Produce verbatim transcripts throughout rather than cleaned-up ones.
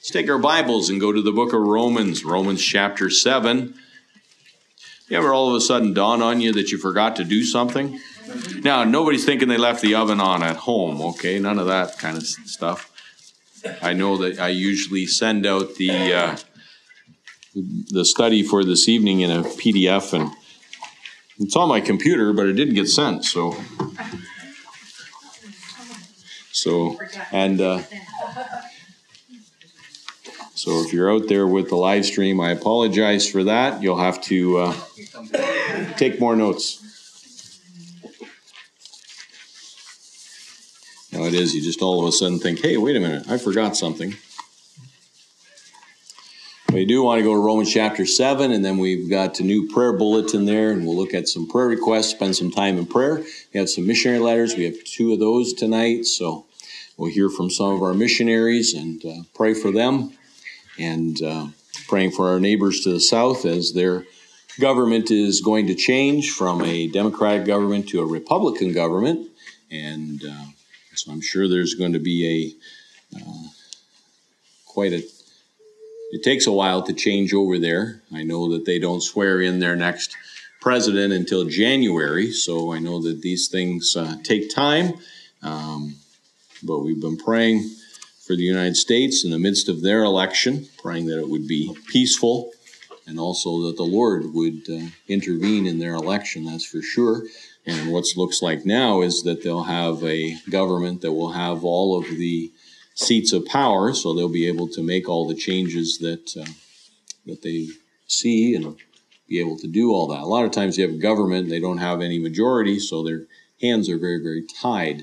Let's take our Bibles and go to the book of Romans, Romans chapter seven. You ever all of a sudden dawn on you that you forgot to do something? Now, nobody's thinking they left the oven on at home, okay? None of that kind of stuff. I know that I usually send out the uh, the study for this evening in a P D F, and it's on my computer, but it didn't get sent, so... So, and... Uh, So if you're out there with the live stream, I apologize for that. You'll have to uh, take more notes. Now it is, you just all of a sudden think, hey, wait a minute, I forgot something. We do want to go to Romans chapter seven, and then we've got a new prayer bulletin there, and we'll look at some prayer requests, spend some time in prayer. We have some missionary letters. We have two of those tonight, so we'll hear from some of our missionaries and uh, pray for them. And uh, praying for our neighbors to the south as their government is going to change from a Democratic government to a Republican government. And uh, so I'm sure there's going to be a uh, quite a, it takes a while to change over there. I know that they don't swear in their next president until January. So I know that these things uh, take time. Um, but we've been praying for the United States in the midst of their election, praying that it would be peaceful and also that the Lord would uh, intervene in their election, that's for sure. And what looks like now is that they'll have a government that will have all of the seats of power, so they'll be able to make all the changes that uh, that they see and be able to do all that. A lot of times you have a government, and they don't have any majority, so their hands are very, very tied.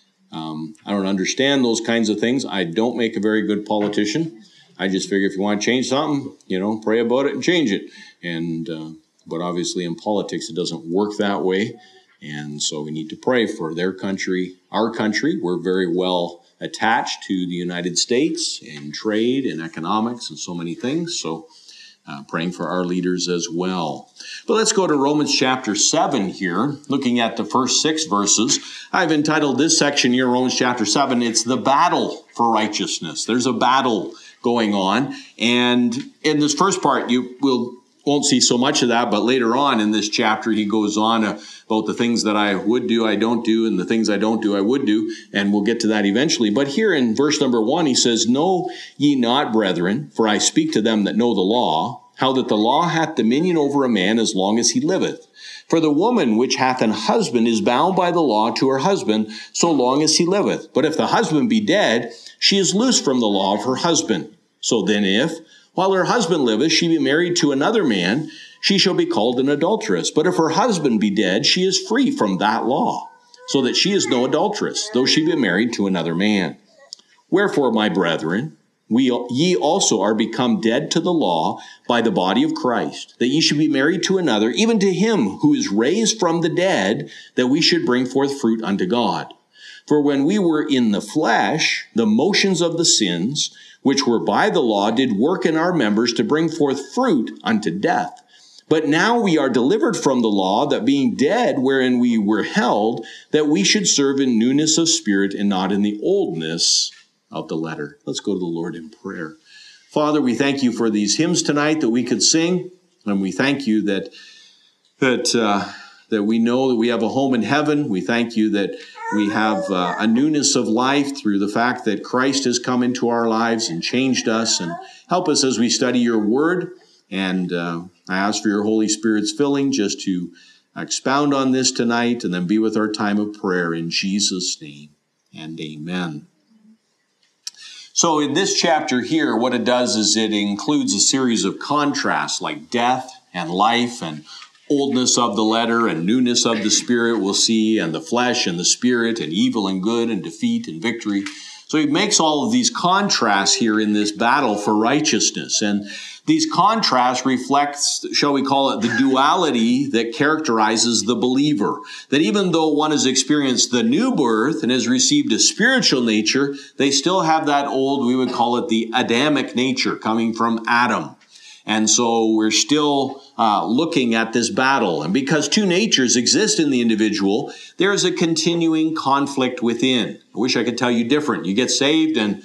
Um, I don't understand those kinds of things. I don't make a very good politician. I just figure if you want to change something, you know, pray about it and change it. And uh, but obviously in politics it doesn't work that way. And so we need to pray for their country, our country. We're very well attached to the United States in trade and economics and so many things. So uh, praying for our leaders as well. But let's go to Romans chapter seven here, looking at the first six verses. I've entitled this section here, Romans chapter seven, it's the battle for righteousness. There's a battle going on. And in this first part, you will, won't see so much of that, but later on in this chapter, he goes on about the things that I would do, I don't do, and the things I don't do, I would do. And we'll get to that eventually. But here in verse number one, he says, Know ye not, brethren, for I speak to them that know the law, how that the law hath dominion over a man as long as he liveth. For the woman which hath an husband is bound by the law to her husband so long as he liveth. But if the husband be dead, she is loosed from the law of her husband. So then if, while her husband liveth, she be married to another man, she shall be called an adulteress. But if her husband be dead, she is free from that law, so that she is no adulteress, though she be married to another man. Wherefore, my brethren, We, ye also are become dead to the law by the body of Christ, that ye should be married to another, even to him who is raised from the dead, that we should bring forth fruit unto God. For when we were in the flesh, the motions of the sins, which were by the law, did work in our members to bring forth fruit unto death. But now we are delivered from the law, that being dead wherein we were held, that we should serve in newness of spirit and not in the oldness of the letter. Let's go to the Lord in prayer. Father, we thank you for these hymns tonight that we could sing, and we thank you that that uh, that we know that we have a home in heaven. We thank you that we have uh, a newness of life through the fact that Christ has come into our lives and changed us. And help us as we study your word. And uh, I ask for your Holy Spirit's filling just to expound on this tonight and then be with our time of prayer in Jesus' name. And amen. So in this chapter here, what it does is it includes a series of contrasts like death and life and oldness of the letter and newness of the spirit we'll see, and the flesh and the spirit and evil and good and defeat and victory. So he makes all of these contrasts here in this battle for righteousness. And these contrasts reflect, shall we call it, the duality that characterizes the believer. That even though one has experienced the new birth and has received a spiritual nature, they still have that old, we would call it the Adamic nature coming from Adam. And so we're still uh, looking at this battle. And because two natures exist in the individual, there is a continuing conflict within. I wish I could tell you different. You get saved and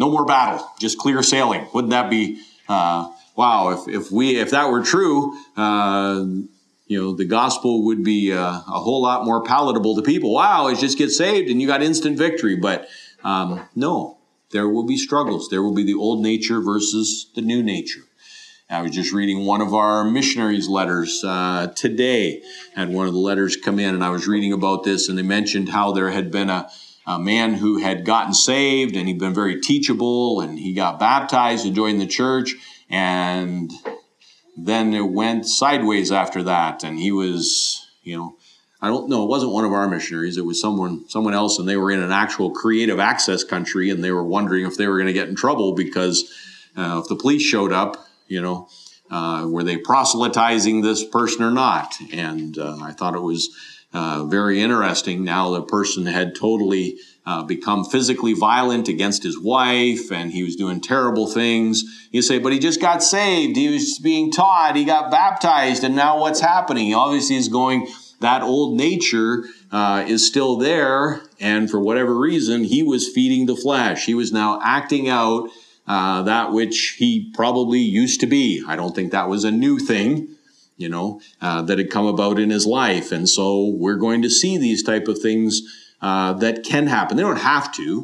no more battle, just clear sailing. Wouldn't that be, uh, wow, if, if we, if that were true, uh, you know, the gospel would be uh, a whole lot more palatable to people. Wow, it's just get saved and you got instant victory. But um, no, there will be struggles. There will be the old nature versus the new nature. I was just reading one of our missionaries' letters uh, today. I had one of the letters come in, and I was reading about this, and they mentioned how there had been a, a man who had gotten saved, and he'd been very teachable, and he got baptized and joined the church, and then it went sideways after that, and he was, you know, I don't know, it wasn't one of our missionaries, it was someone someone else, and they were in an actual creative access country, and they were wondering if they were going to get in trouble because uh, if the police showed up, you know, uh, were they proselytizing this person or not? And uh, I thought it was uh, very interesting. Now the person had totally uh, become physically violent against his wife, and he was doing terrible things. You say, but he just got saved. He was being taught. He got baptized, and now what's happening? He obviously is going, that old nature uh, is still there, and for whatever reason, he was feeding the flesh. He was now acting out Uh, that which he probably used to be. I don't think that was a new thing, you know, uh, that had come about in his life. And so we're going to see these type of things uh, that can happen. They don't have to,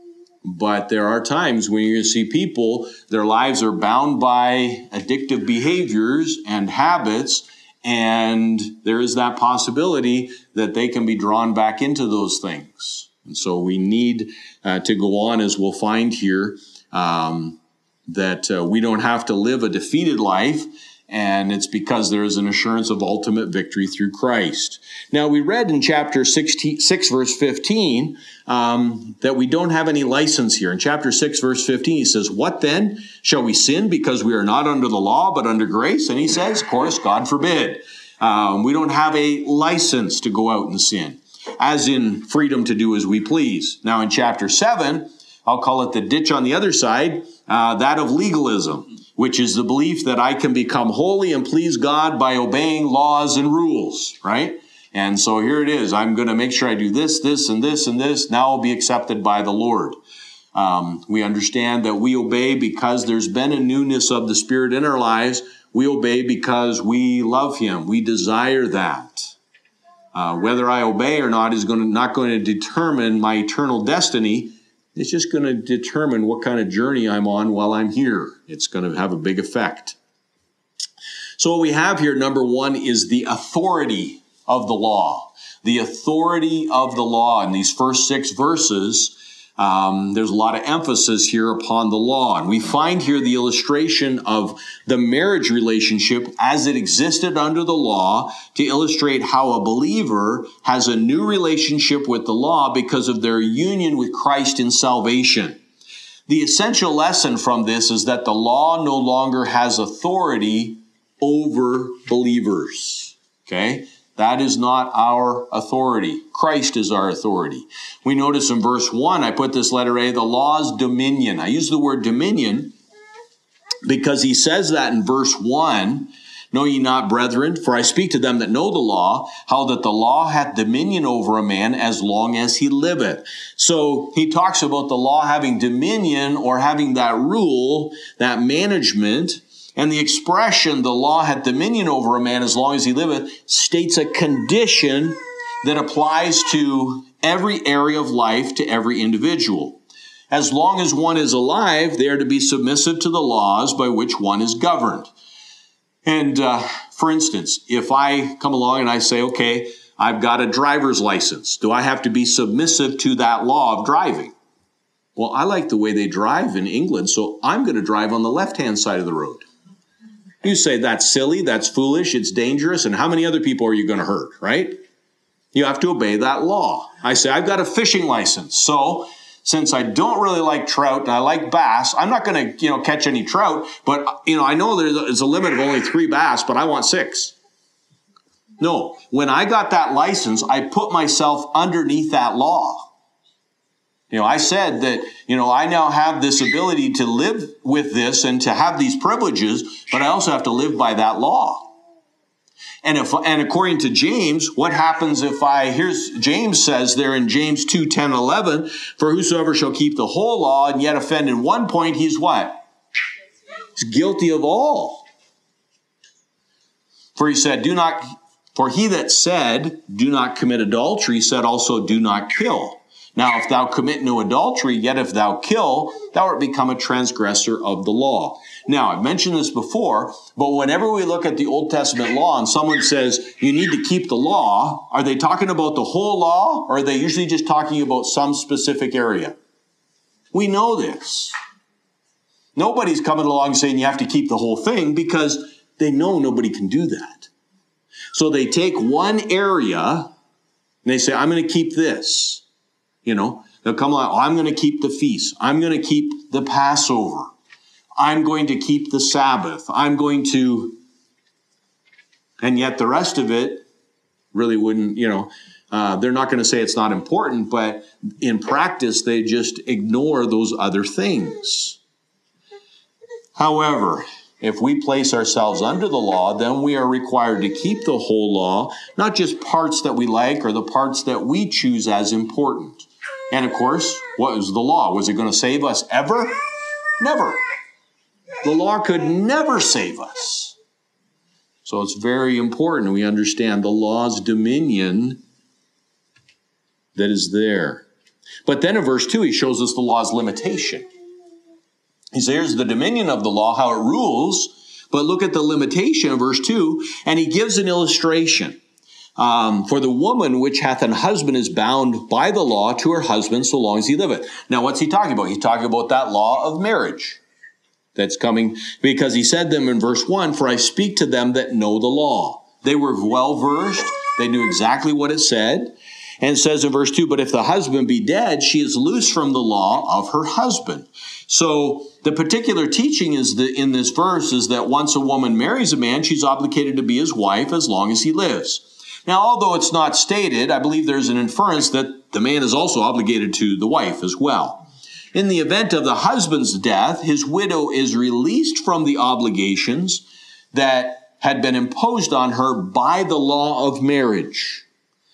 but there are times when you see people, their lives are bound by addictive behaviors and habits, and there is that possibility that they can be drawn back into those things. And so we need uh, to go on, as we'll find here, Um, that uh, we don't have to live a defeated life, and it's because there is an assurance of ultimate victory through Christ. Now, we read in chapter sixteen, six, verse fifteen, um, that we don't have any license here. In chapter six, verse fifteen, he says, "What then? Shall we sin because we are not under the law, but under grace?" And he says, of course, God forbid. Um, we don't have a license to go out and sin, as in freedom to do as we please. Now, in chapter seven, I'll call it the ditch on the other side, uh, that of legalism, which is the belief that I can become holy and please God by obeying laws and rules, right? And so here it is. I'm going to make sure I do this, this, and this, and this. Now I'll be accepted by the Lord. Um, we understand that we obey because there's been a newness of the Spirit in our lives. We obey because we love Him. We desire that. Uh, whether I obey or not is going to, not going to determine my eternal destiny. It's just going to determine what kind of journey I'm on while I'm here. It's going to have a big effect. So what we have here, number one, is the authority of the law. The authority of the law. In these first six verses, um, there's a lot of emphasis here upon the law. And we find here the illustration of the marriage relationship as it existed under the law to illustrate how a believer has a new relationship with the law because of their union with Christ in salvation. The essential lesson from this is that the law no longer has authority over believers. Okay? That is not our authority. Christ is our authority. We notice in verse one, I put this letter A, the law's dominion. I use the word dominion because he says that in verse one, "Know ye not, brethren, for I speak to them that know the law, how that the law hath dominion over a man as long as he liveth." So he talks about the law having dominion, or having that rule, that management. And the expression, "the law hath dominion over a man as long as he liveth," states a condition that applies to every area of life, to every individual. As long as one is alive, they are to be submissive to the laws by which one is governed. And uh, for instance, if I come along and I say, okay, I've got a driver's license, do I have to be submissive to that law of driving? Well, I like the way they drive in England, so I'm going to drive on the left-hand side of the road. You say that's silly, that's foolish, it's dangerous, and how many other people are you going to hurt, right? You have to obey that law. I say, I've got a fishing license, so since I don't really like trout and I like bass, I'm not going to, you know, catch any trout, but, you know, I know there's a limit of only three bass, but I want six. No, when I got that license, I put myself underneath that law. You know, I said that, you know, I now have this ability to live with this and to have these privileges, but I also have to live by that law. And if and according to James, what happens if I, here's, James says there in James two, ten, eleven, for whosoever shall keep the whole law and yet offend in one point, he's what? He's guilty of all. For he said, do not, for he that said, do not commit adultery, said also, do not kill. Now, if thou commit no adultery, yet if thou kill, thou art become a transgressor of the law. Now, I've mentioned this before, but whenever we look at the Old Testament law and someone says, you need to keep the law, are they talking about the whole law, or are they usually just talking about some specific area? We know this. Nobody's coming along saying you have to keep the whole thing because they know nobody can do that. So they take one area and they say, I'm going to keep this. You know, they'll come along, oh, I'm going to keep the feast. I'm going to keep the Passover. I'm going to keep the Sabbath. I'm going to, and yet the rest of it really wouldn't, you know, uh, they're not going to say it's not important, but in practice, they just ignore those other things. However, if we place ourselves under the law, then we are required to keep the whole law, not just parts that we like or the parts that we choose as important. And of course, what was the law? Was it going to save us ever? Never. The law could never save us. So it's very important we understand the law's dominion that is there. But then in verse two, he shows us the law's limitation. He says, here's the dominion of the law, how it rules, but look at the limitation in verse two, and he gives an illustration. Um, for the woman which hath an husband is bound by the law to her husband so long as he liveth. Now, what's he talking about? He's talking about that law of marriage that's coming, because he said them in verse one, for I speak to them that know the law. They were well versed. They knew exactly what it said. And it says in verse two, but if the husband be dead, she is loose from the law of her husband. So the particular teaching is that in this verse is that once a woman marries a man, she's obligated to be his wife as long as he lives. Now, although it's not stated, I believe there's an inference that the man is also obligated to the wife as well. In the event of the husband's death, his widow is released from the obligations that had been imposed on her by the law of marriage.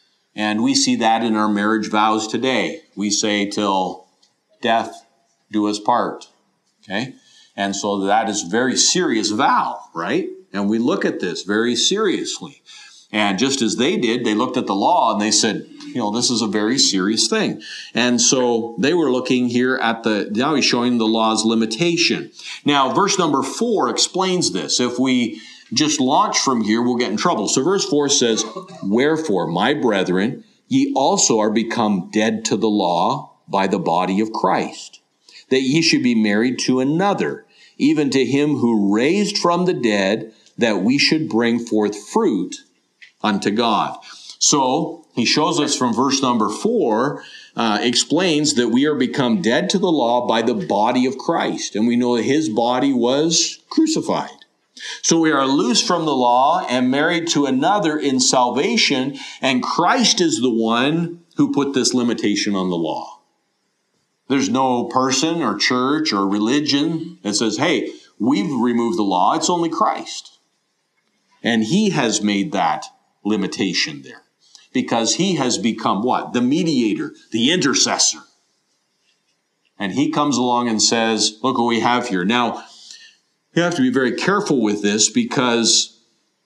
And we see that in our marriage vows today. We say, till death do us part. Okay? And so that is a very serious vow, right? And we look at this very seriously. And just as they did, they looked at the law and they said, you know, this is a very serious thing. And so they were looking here at the, now he's showing the law's limitation. Now, verse number four explains this. If we just launch from here, we'll get in trouble. So verse four says, wherefore, my brethren, ye also are become dead to the law by the body of Christ, that ye should be married to another, even to him who raised from the dead, that we should bring forth fruit unto God. So he shows us from verse number four, uh, explains that we are become dead to the law by the body of Christ. And we know that his body was crucified. So we are loose from the law and married to another in salvation. And Christ is the one who put this limitation on the law. There's no person or church or religion that says, hey, we've removed the law. It's only Christ. And he has made that limitation there, because he has become what? The mediator, the intercessor. And he comes along and says, look what we have here. Now, you have to be very careful with this, because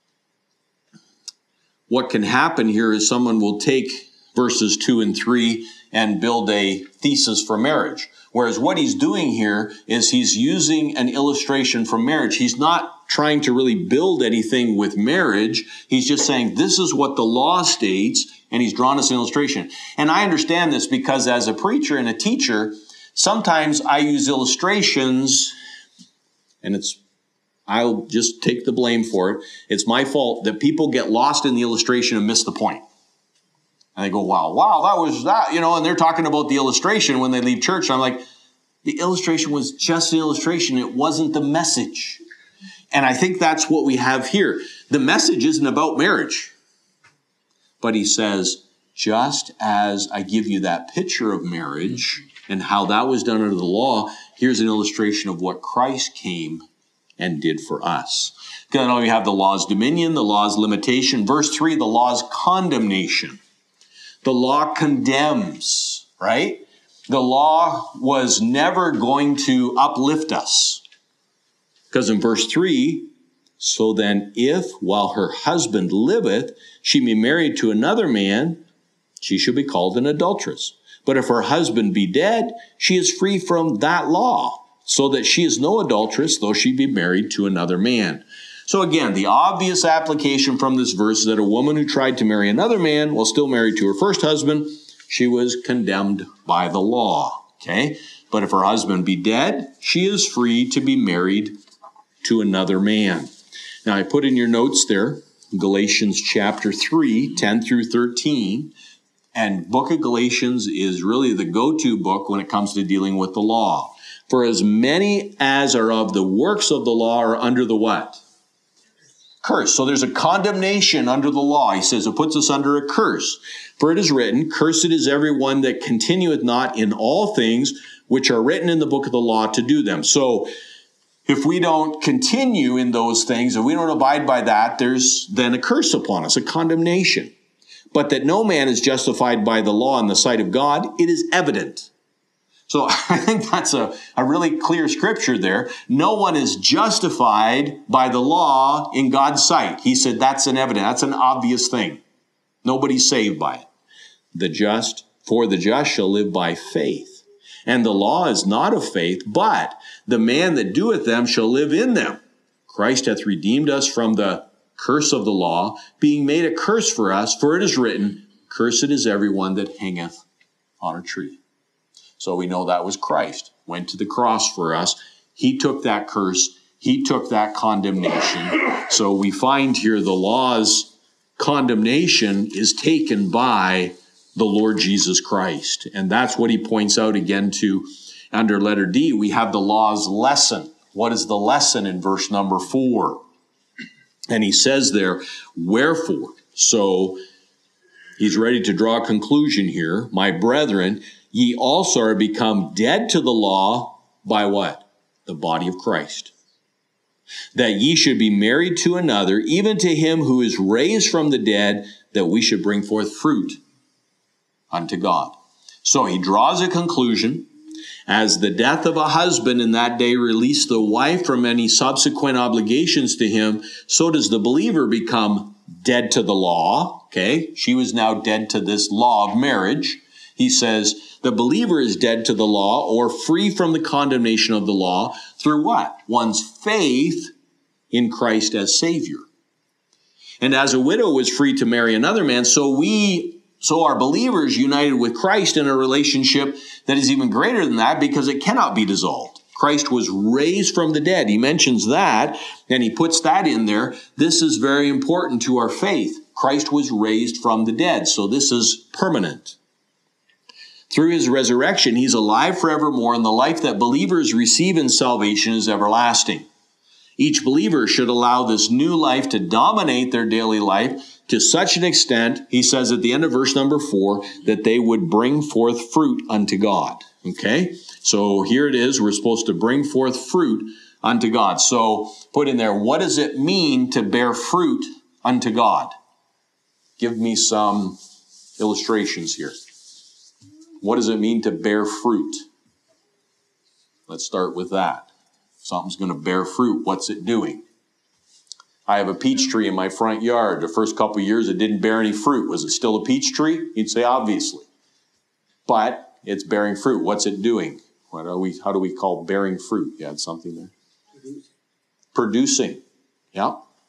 what can happen here is someone will take verses two and three and build a thesis for marriage. Whereas what he's doing here is he's using an illustration from marriage. He's not trying to really build anything with marriage. He's just saying this is what the law states, and he's drawn us an illustration. And I understand this because as a preacher and a teacher, sometimes I use illustrations, and it's I'll just take the blame for it. It's my fault that people get lost in the illustration and miss the point. And they go, wow, wow, that was that, you know, and they're talking about the illustration when they leave church. And I'm like, the illustration was just an illustration. It wasn't the message. And I think that's what we have here. The message isn't about marriage. But he says, just as I give you that picture of marriage and how that was done under the law, here's an illustration of what Christ came and did for us. Then we have the law's dominion, the law's limitation. Verse three, the law's condemnation. The law condemns, right? The law was never going to uplift us. Because in verse three, so then if while her husband liveth, she be married to another man, she shall be called an adulteress. But if her husband be dead, she is free from that law, so that she is no adulteress, though she be married to another man. So again, the obvious application from this verse is that a woman who tried to marry another man while still married to her first husband, she was condemned by the law. Okay? But if her husband be dead, she is free to be married to another man. Now I put in your notes there, Galatians chapter three, ten through thirteen. And book of Galatians is really the go-to book when it comes to dealing with the law. For as many as are of the works of the law are under the what? Curse. So there's a condemnation under the law. He says it puts us under a curse. For it is written, cursed is everyone that continueth not in all things which are written in the book of the law to do them. So if we don't continue in those things, if we don't abide by that, there's then a curse upon us, a condemnation. But that no man is justified by the law in the sight of God, it is evident. So I think that's a, a really clear scripture there. No one is justified by the law in God's sight. He said that's an evident, that's an obvious thing. Nobody's saved by it. The just, for the just shall live by faith. And the law is not of faith, but the man that doeth them shall live in them. Christ hath redeemed us from the curse of the law, being made a curse for us, for it is written, cursed is everyone that hangeth on a tree. So we know that was Christ, went to the cross for us. He took that curse. He took that condemnation. So we find here the law's condemnation is taken by the Lord Jesus Christ. And that's what he points out again to under letter D. We have the law's lesson. What is the lesson in verse number four? And he says there, wherefore. So he's ready to draw a conclusion here. My brethren, ye also are become dead to the law by what? The body of Christ. That ye should be married to another, even to him who is raised from the dead, that we should bring forth fruit unto God. So he draws a conclusion. As the death of a husband in that day released the wife from any subsequent obligations to him, so does the believer become dead to the law. Okay, she was now dead to this law of marriage. He says the believer is dead to the law or free from the condemnation of the law through what? One's faith in Christ as Savior. And as a widow was free to marry another man, so we So are believers united with Christ in a relationship that is even greater than that because it cannot be dissolved. Christ was raised from the dead. He mentions that, and he puts that in there. This is very important to our faith. Christ was raised from the dead, so this is permanent. Through his resurrection, he's alive forevermore, and the life that believers receive in salvation is everlasting. Each believer should allow this new life to dominate their daily life to such an extent, he says at the end of verse number four, that they would bring forth fruit unto God. Okay? So here it is. We're supposed to bring forth fruit unto God. So put in there, what does it mean to bear fruit unto God? Give me some illustrations here. What does it mean to bear fruit? Let's start with that. Something's going to bear fruit. What's it doing? I have a peach tree in my front yard. The first couple of years, it didn't bear any fruit. Was it still a peach tree? You'd say, obviously. But it's bearing fruit. What's it doing? What are we? How do we call bearing fruit? You had something there? Producing. Producing. Yeah.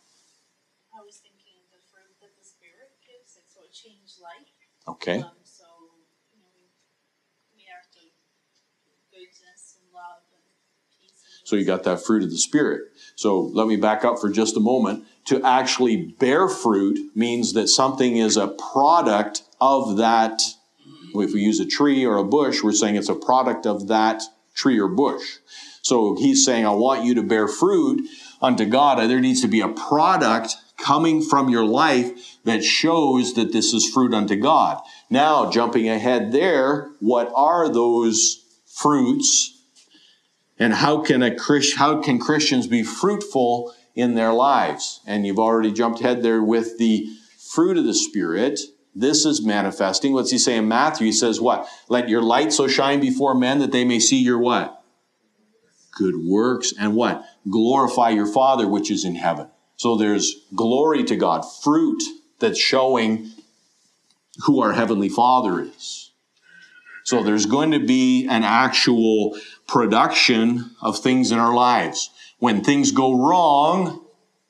I was thinking the fruit that the Spirit gives, and so it changed life. Okay. Um, so, you know, we, we have to goodness and love and peace. And so you got that fruit of the Spirit. So let me back up for just a moment. To actually bear fruit means that something is a product of that. If we use a tree or a bush, we're saying it's a product of that tree or bush. So he's saying, I want you to bear fruit unto God. There needs to be a product coming from your life that shows that this is fruit unto God. Now, jumping ahead there, what are those fruits And how can a Christ, how can Christians be fruitful in their lives? And you've already jumped ahead there with the fruit of the Spirit. This is manifesting. What's he say in Matthew? He says what? Let your light so shine before men that they may see your what? Good works. And what? Glorify your Father which is in heaven. So there's glory to God, fruit that's showing who our Heavenly Father is. So there's going to be an actual production of things in our lives. When things go wrong,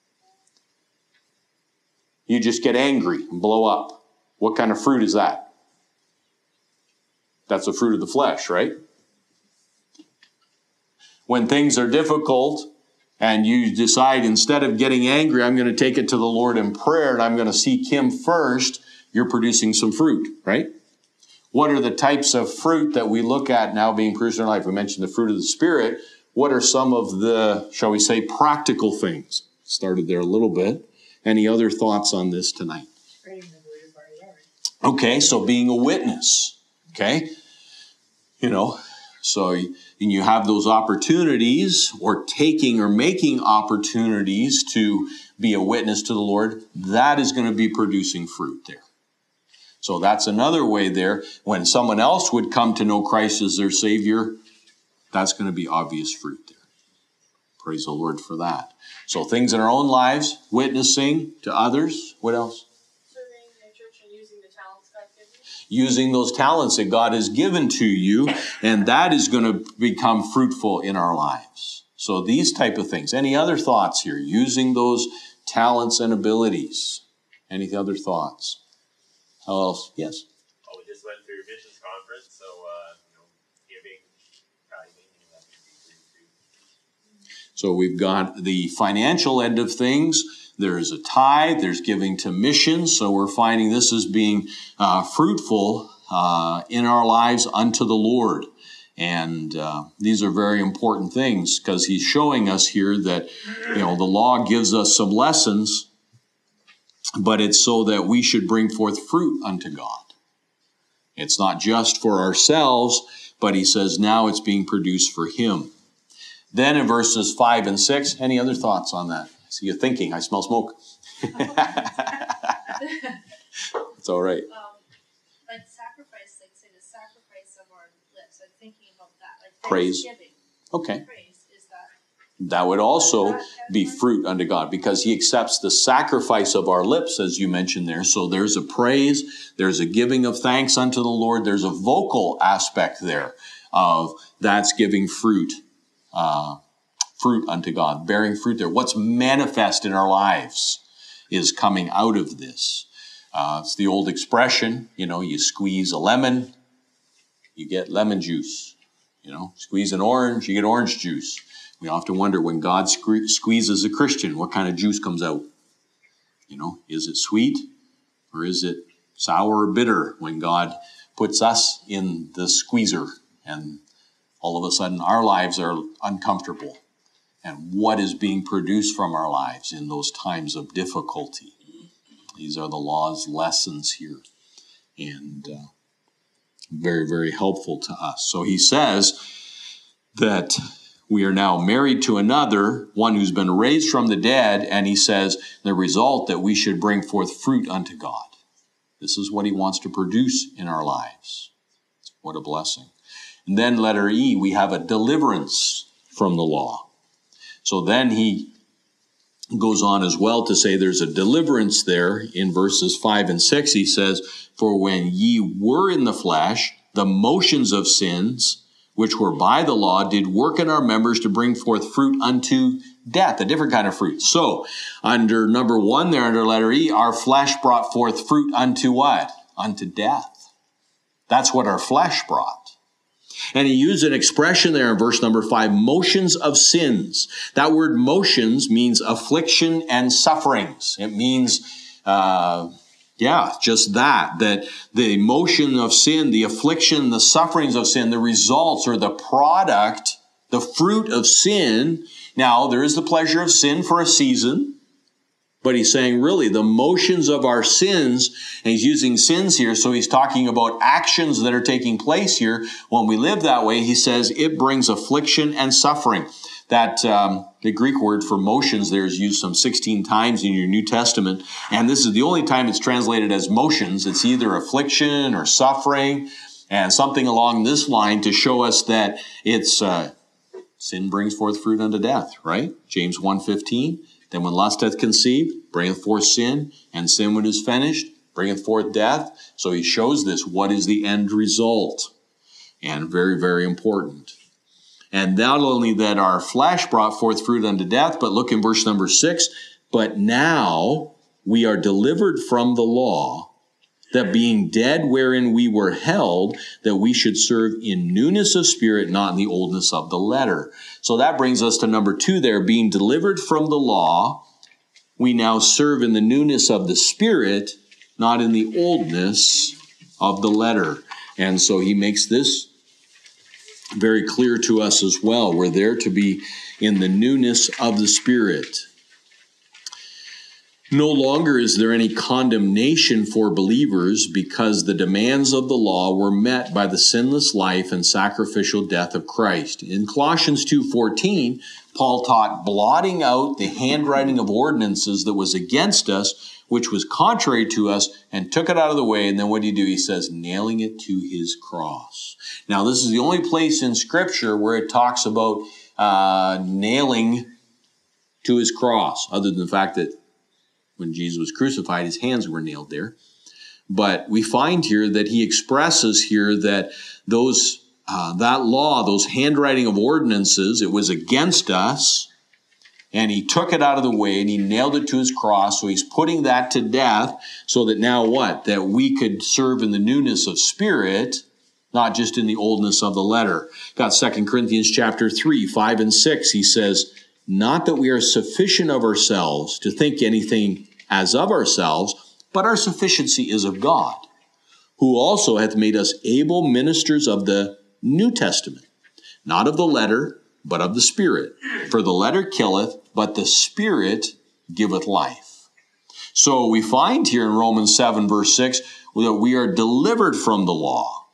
you just get angry and blow up. What kind of fruit is that? That's the fruit of the flesh, right? When things are difficult and you decide instead of getting angry, I'm going to take it to the Lord in prayer and I'm going to seek Him first, you're producing some fruit, right? What are the types of fruit that we look at now being produced in our life? We mentioned the fruit of the Spirit. What are some of the, shall we say, practical things? Started there a little bit. Any other thoughts on this tonight? Okay, so being a witness, okay? You know, so and you have those opportunities or taking or making opportunities to be a witness to the Lord. That is going to be producing fruit there. So that's another way there. When someone else would come to know Christ as their Savior, that's going to be obvious fruit there. Praise the Lord for that. So things in our own lives, witnessing to others. What else? Serving the church and using the talents God gives you. Using those talents that God has given to you, and that is going to become fruitful in our lives. So these type of things. Any other thoughts here? Using those talents and abilities. Any other thoughts? How else? Yes. Oh, we just went through your missions conference, so uh, you know, giving, tithing, and that can be free too. So we've got the financial end of things. There's a tithe. There's giving to missions. So we're finding this as being uh, fruitful uh, in our lives unto the Lord. And uh, these are very important things because He's showing us here that, you know, the law gives us some lessons, but it's so that we should bring forth fruit unto God. It's not just for ourselves, but He says now it's being produced for Him. Then in verses five and six, any other thoughts on that? I see you thinking. I smell smoke. It's all right. Um, like sacrifice, like say the sacrifice of our lips. I'm thinking about that. Like Praise. Thanksgiving. Okay. Praise is that. That would also be fruit unto God because He accepts the sacrifice of our lips, as you mentioned there. So there's a praise, there's a giving of thanks unto the Lord. There's a vocal aspect there of that's giving fruit, uh, fruit unto God, bearing fruit there. What's manifest in our lives is coming out of this. Uh, it's the old expression, you know, you squeeze a lemon, you get lemon juice. You know, squeeze an orange, you get orange juice. We often wonder when God sque- squeezes a Christian, what kind of juice comes out? You know, is it sweet or is it sour or bitter when God puts us in the squeezer and all of a sudden our lives are uncomfortable? And what is being produced from our lives in those times of difficulty? These are the law's lessons here. And uh, very, very helpful to us. So he says that we are now married to another, one who's been raised from the dead, and he says the result that we should bring forth fruit unto God. This is what he wants to produce in our lives. What a blessing. And then letter E, we have a deliverance from the law. So then he goes on as well to say there's a deliverance there in verses five and six. He says, for when ye were in the flesh, the motions of sins, which were by the law, did work in our members to bring forth fruit unto death, a different kind of fruit. So under number one there, under letter E, our flesh brought forth fruit unto what? Unto death. That's what our flesh brought. And he used an expression there in verse number five, motions of sins. That word motions means affliction and sufferings. It means, uh, yeah, just that, that the emotion of sin, the affliction, the sufferings of sin, the results or the product, the fruit of sin. Now, there is the pleasure of sin for a season. But he's saying really the motions of our sins, and he's using sins here, so he's talking about actions that are taking place here. When we live that way, he says it brings affliction and suffering. That um, the Greek word for motions there is used some sixteen times in your New Testament, and this is the only time it's translated as motions. It's either affliction or suffering, and something along this line to show us that it's uh, sin brings forth fruit unto death, right? James one fifteen. Then when lust hath conceived, bringeth forth sin, and sin when it is finished, bringeth forth death. So he shows this. What is the end result? And very, very important. And not only that our flesh brought forth fruit unto death, but look in verse number six, but now we are delivered from the law, that being dead wherein we were held, that we should serve in newness of spirit, not in the oldness of the letter. So that brings us to number two there, being delivered from the law, we now serve in the newness of the spirit, not in the oldness of the letter. And so he makes this very clear to us as well. We're there to be in the newness of the Spirit. No longer is there any condemnation for believers because the demands of the law were met by the sinless life and sacrificial death of Christ. In Colossians two fourteen, Paul taught blotting out the handwriting of ordinances that was against us, which was contrary to us, and took it out of the way. And then what do you do? He says, nailing it to his cross. Now, this is the only place in Scripture where it talks about uh, nailing to his cross, other than the fact that when Jesus was crucified, his hands were nailed there. But we find here that he expresses here that those uh, that law, those handwriting of ordinances, it was against us, and he took it out of the way and he nailed it to his cross. So he's putting that to death so that now what? That we could serve in the newness of spirit, not just in the oldness of the letter. Got Second Corinthians chapter three, five and six. He says, not that we are sufficient of ourselves to think anything as of ourselves, but our sufficiency is of God, who also hath made us able ministers of the New Testament, not of the letter, but of the Spirit. For the letter killeth, but the Spirit giveth life. So we find here in Romans seven, verse six, that we are delivered from the law,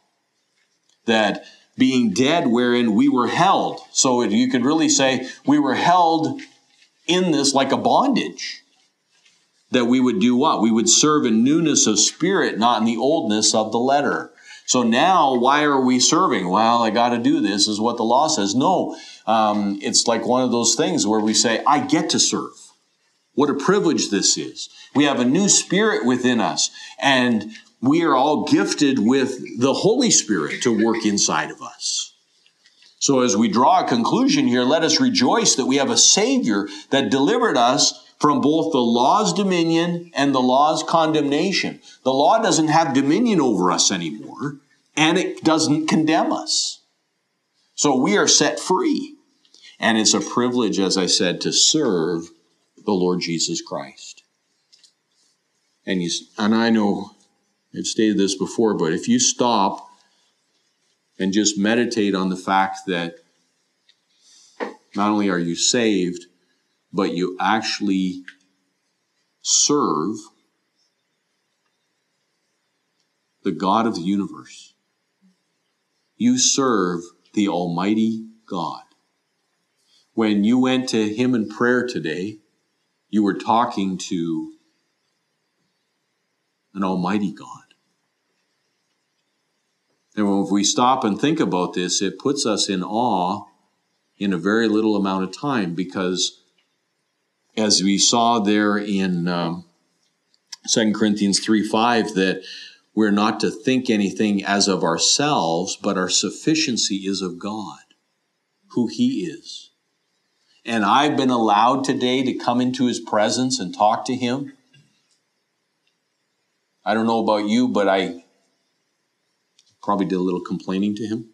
that being dead wherein we were held. So you could really say we were held in this like a bondage. That we would do what? We would serve in newness of spirit, not in the oldness of the letter. So now, why are we serving? Well, I got to do this, is what the law says. No, um, it's like one of those things where we say, I get to serve. What a privilege this is. We have a new spirit within us, and we are all gifted with the Holy Spirit to work inside of us. So as we draw a conclusion here, let us rejoice that we have a Savior that delivered us from both the law's dominion and the law's condemnation. The law doesn't have dominion over us anymore, and it doesn't condemn us. So we are set free. And it's a privilege, as I said, to serve the Lord Jesus Christ. And, you, and I know I've stated this before, but if you stop and just meditate on the fact that not only are you saved, but you actually serve the God of the universe. You serve the Almighty God. When you went to Him in prayer today, you were talking to an Almighty God. And if we stop and think about this, it puts us in awe in a very little amount of time, because as we saw there in um, Second Corinthians three five, that we're not to think anything as of ourselves, but our sufficiency is of God, who He is. And I've been allowed today to come into His presence and talk to Him. I don't know about you, but I probably did a little complaining to Him.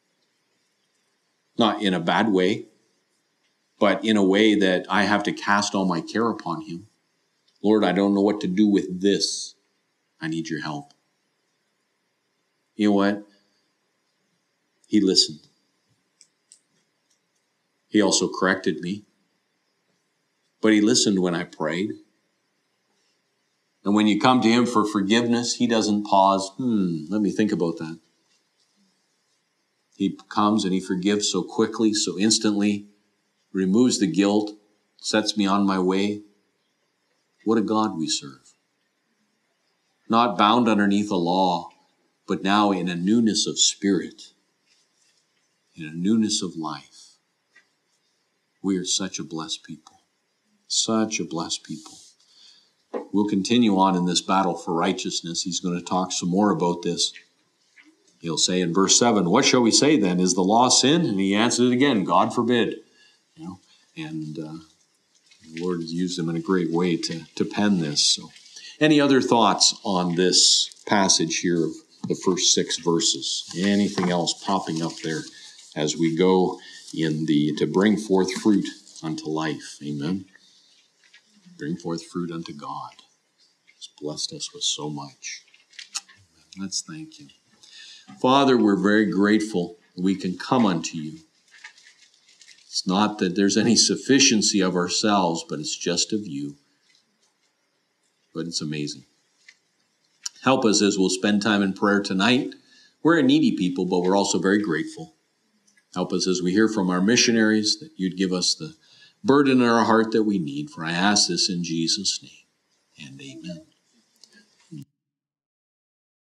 Not in a bad way, but in a way that I have to cast all my care upon Him. Lord, I don't know what to do with this. I need your help. You know what? He listened. He also corrected me. But He listened when I prayed. And when you come to him for forgiveness, he doesn't pause. Hmm, let me think about that. He comes and he forgives so quickly, so instantly, removes the guilt, sets me on my way. What a God we serve. Not bound underneath a law, but now in a newness of spirit, in a newness of life. We are such a blessed people. Such a blessed people. We'll continue on in this battle for righteousness. He's going to talk some more about this. He'll say in verse seven, what shall we say then? Is the law sin? And he answered it again, God forbid. You know, and uh, the Lord has used him in a great way to, to pen this. So, any other thoughts on this passage here of the first six verses? Anything else popping up there as we go in the to bring forth fruit unto life? Amen. Bring forth fruit unto God. He's blessed us with so much. Let's thank him. Father, we're very grateful we can come unto you. It's not that there's any sufficiency of ourselves, but it's just of you. But it's amazing. Help us as we'll spend time in prayer tonight. We're a needy people, but we're also very grateful. Help us as we hear from our missionaries that you'd give us the burden in our heart that we need. For I ask this in Jesus' name, and amen.